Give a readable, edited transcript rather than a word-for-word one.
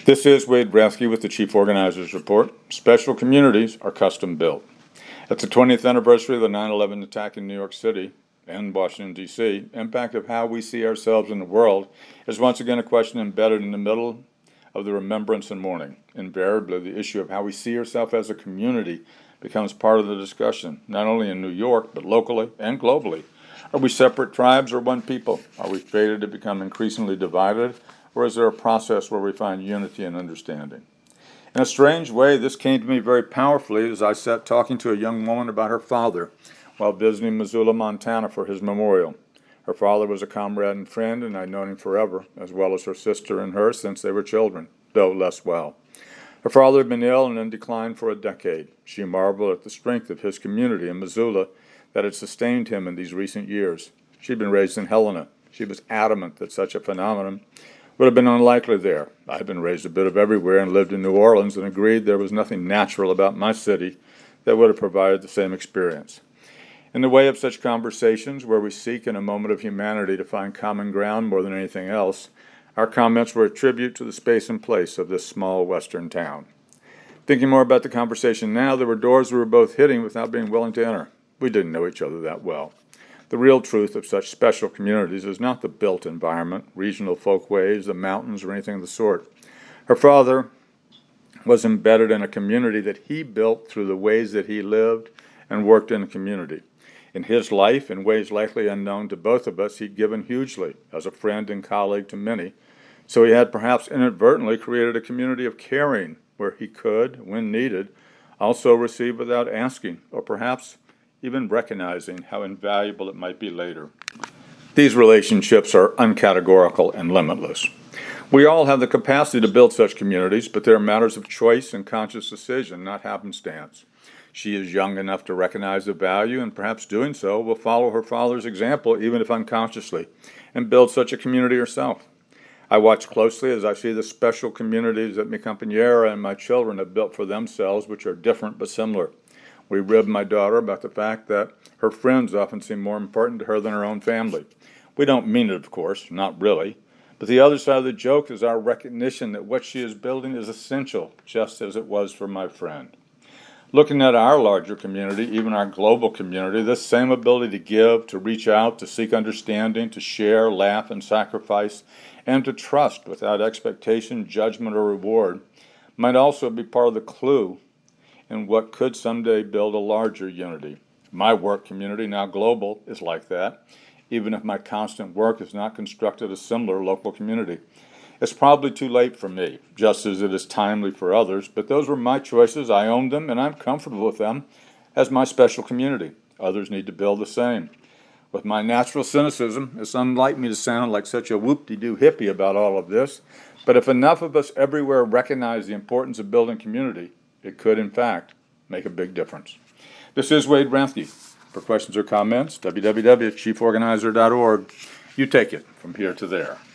This is Wade Rathke with the Chief Organizers Report. Special communities are custom built. At the 20th anniversary of the 9/11 attack in New York City and Washington, D.C., impact of how we see ourselves in the world is once again a question embedded in the middle of the remembrance and mourning. Invariably, the issue of how we see ourselves as a community becomes part of the discussion, not only in New York, but locally and globally. Are we separate tribes or one people? Are we fated to become increasingly divided? Or is there a process where we find unity and understanding? In a strange way, this came to me very powerfully as I sat talking to a young woman about her father while visiting Missoula, Montana for his memorial. Her father was a comrade and friend, and I'd known him forever, as well as her sister and her since they were children, though less well. Her father had been ill and in decline for a decade. She marveled at the strength of his community in Missoula that had sustained him in these recent years. She'd been raised in Helena. She was adamant that such a phenomenon would have been unlikely there. I had been raised a bit of everywhere and lived in New Orleans and agreed there was nothing natural about my city that would have provided the same experience. In the way of such conversations, where we seek in a moment of humanity to find common ground more than anything else, our comments were a tribute to the space and place of this small western town. Thinking more about the conversation now, there were doors we were both hitting without being willing to enter. We didn't know each other that well. The real truth of such special communities is not the built environment, regional folkways, the mountains, or anything of the sort. Her father was embedded in a community that he built through the ways that he lived and worked in the community. In his life, in ways likely unknown to both of us, he'd given hugely, as a friend and colleague to many. So he had perhaps inadvertently created a community of caring where he could, when needed, also receive without asking, or perhaps even recognizing how invaluable it might be later. These relationships are uncategorical and limitless. We all have the capacity to build such communities, but they are matters of choice and conscious decision, not happenstance. She is young enough to recognize the value, and perhaps doing so will follow her father's example, even if unconsciously, and build such a community herself. I watch closely as I see the special communities that Mi Compañera and my children have built for themselves, which are different but similar. We rib my daughter about the fact that her friends often seem more important to her than her own family. We don't mean it, of course, not really. But the other side of the joke is our recognition that what she is building is essential, just as it was for my friend. Looking at our larger community, even our global community, this same ability to give, to reach out, to seek understanding, to share, laugh, and sacrifice, and to trust without expectation, judgment, or reward might also be part of the clue in what could someday build a larger unity. My work community, now global, is like that, even if my constant work has not constructed a similar local community. It's probably too late for me, just as it is timely for others, but those were my choices. I own them, and I'm comfortable with them as my special community. Others need to build the same. With my natural cynicism, it's unlike me to sound like such a whoop-de-doo hippie about all of this, but if enough of us everywhere recognize the importance of building community, it could, in fact, make a big difference. This is Wade Rathke. For questions or comments, www.chieforganizer.org. You take it from here to there.